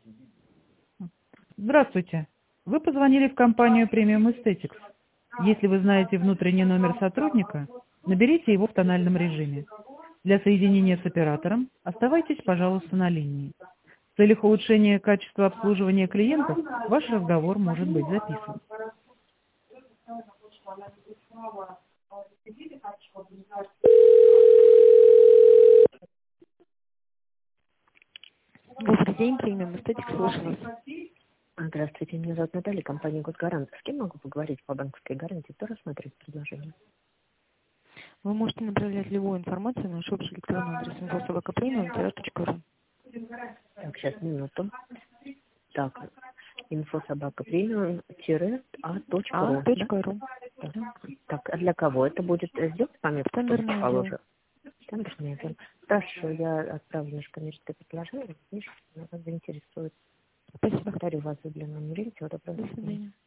Здравствуйте. Вы позвонили в компанию Premium Aesthetics. Если вы знаете внутренний номер сотрудника, наберите его в тональном режиме. Для соединения с оператором оставайтесь, пожалуйста, на линии. В целях улучшения качества обслуживания клиентов ваш разговор может быть записан. Добрый день, Premium Aesthetics, слушаю вас. Здравствуйте, меня зовут Наталья, компания Госгарант. С кем могу поговорить по банковской гарантии? Кто рассматривает предложение? Вы можете направлять любую информацию на наш общий электронный адрес info@premium-ru. Так, сейчас, минуту. Так, info@premium-a.ru. Да? a.ru. Так, а для кого это будет? Сделать пометку, кто Тендерное дело. положил? Тендерное дело. Хорошо, я отправлю наше коммерческое предложение. Видишь, меня вас заинтересует. Спасибо. Повторю вас за длинную. Всего доброго. До свидания.